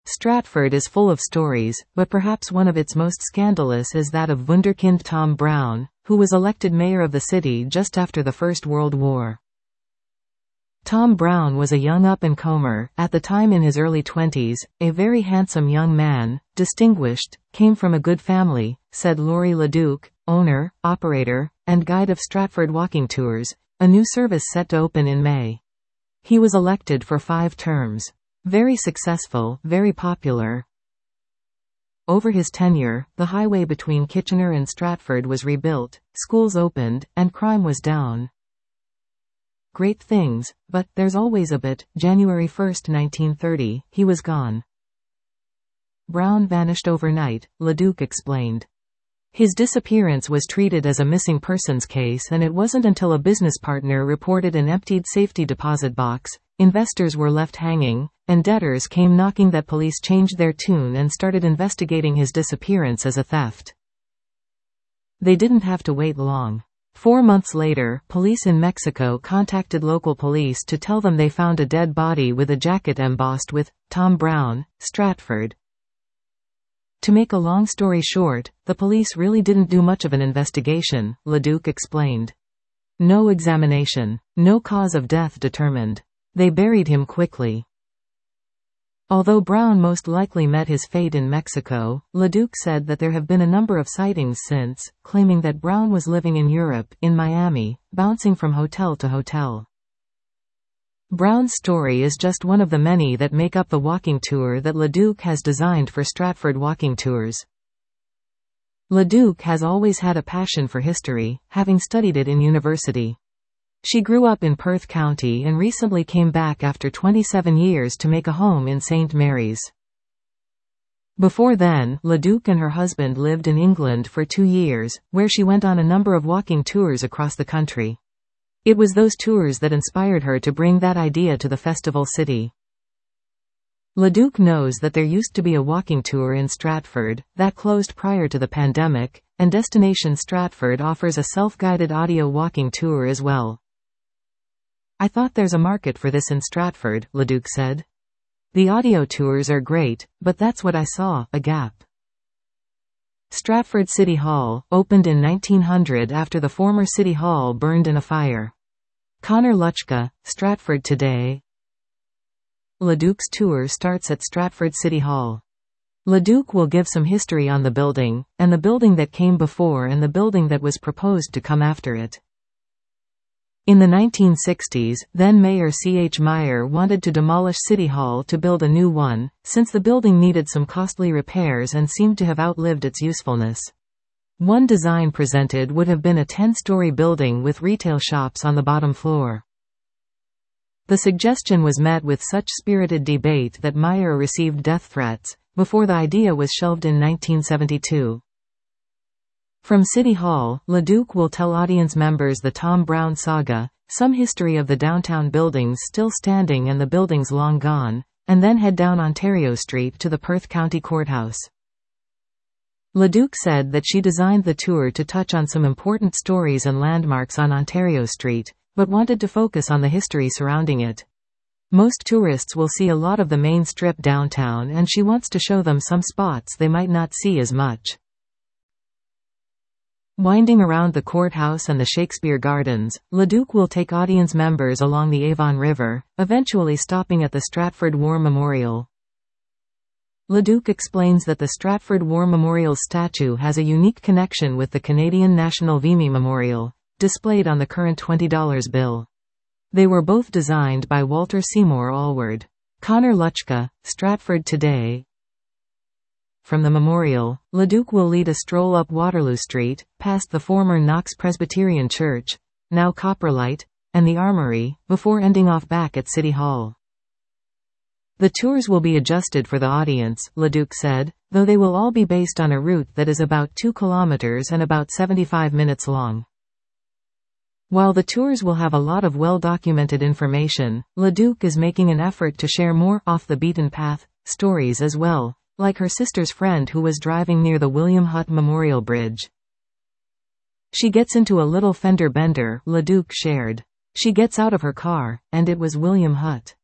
Stratford is full of stories, but perhaps one of its most scandalous is that of wunderkind Tom Brown, who was elected mayor of the city just after the First World War. Tom Brown was a young up-and-comer, at the time in his early 20s, a very handsome young man, distinguished, came from a good family, said Laurie Leduc, owner, operator, and guide of Stratford Walking Tours, a new service set to open in May. He was elected for 5 terms. Very successful, very popular. Over his tenure, the highway between Kitchener and Stratford was rebuilt, schools opened, and crime was down. Great things, but there's always a but. January 1, 1930, he was gone. Brown vanished overnight, Leduc explained. His disappearance was treated as a missing persons case, and it wasn't until a business partner reported an emptied safety deposit box, investors were left hanging, and debtors came knocking that police changed their tune and started investigating his disappearance as a theft. They didn't have to wait long. 4 months later, police in Mexico contacted local police to tell them they found a dead body with a jacket embossed with Tom Brown, Stratford. To make a long story short, the police really didn't do much of an investigation, Leduc explained. No examination. No cause of death determined. They buried him quickly. Although Brown most likely met his fate in Mexico, Leduc said that there have been a number of sightings since, claiming that Brown was living in Europe, in Miami, bouncing from hotel to hotel. Brown's story is just one of the many that make up the walking tour that Leduc has designed for Stratford Walking Tours. Leduc has always had a passion for history, having studied it in university. She grew up in Perth County and recently came back after 27 years to make a home in St. Mary's. Before then, Leduc and her husband lived in England for 2 years, where she went on a number of walking tours across the country. It was those tours that inspired her to bring that idea to the festival city. Leduc knows that there used to be a walking tour in Stratford, that closed prior to the pandemic, and Destination Stratford offers a self-guided audio walking tour as well. I thought there's a market for this in Stratford, Leduc said. The audio tours are great, but that's what I saw, a gap. Stratford City Hall, opened in 1900 after the former City Hall burned in a fire. Connor Luchka, Stratford Today. Leduc's tour starts at Stratford City Hall. Leduc will give some history on the building, and the building that came before and the building that was proposed to come after it. In the 1960s, then-Mayor C.H. Meyer wanted to demolish City Hall to build a new one, since the building needed some costly repairs and seemed to have outlived its usefulness. One design presented would have been a 10-story building with retail shops on the bottom floor. The suggestion was met with such spirited debate that Meyer received death threats, before the idea was shelved in 1972. From City Hall, Leduc will tell audience members the Tom Brown saga, some history of the downtown buildings still standing and the buildings long gone, and then head down Ontario Street to the Perth County Courthouse. Leduc said that she designed the tour to touch on some important stories and landmarks on Ontario Street, but wanted to focus on the history surrounding it. Most tourists will see a lot of the main strip downtown, and she wants to show them some spots they might not see as much. Winding around the courthouse and the Shakespeare Gardens, Leduc will take audience members along the Avon River, eventually stopping at the Stratford War Memorial. Leduc explains that the Stratford War Memorial statue has a unique connection with the Canadian National Vimy Memorial, displayed on the current $20 bill. They were both designed by Walter Seymour Allward. Connor Luchka, Stratford Today. From the memorial, Leduc will lead a stroll up Waterloo Street, past the former Knox Presbyterian Church, now Copperlight, and the Armory, before ending off back at City Hall. The tours will be adjusted for the audience, Leduc said, though they will all be based on a route that is about 2 kilometers and about 75 minutes long. While the tours will have a lot of well-documented information, Leduc is making an effort to share more off-the-beaten-path stories as well, like her sister's friend who was driving near the William Hutt Memorial Bridge. She gets into a little fender bender, Leduc shared. She gets out of her car, and it was William Hutt.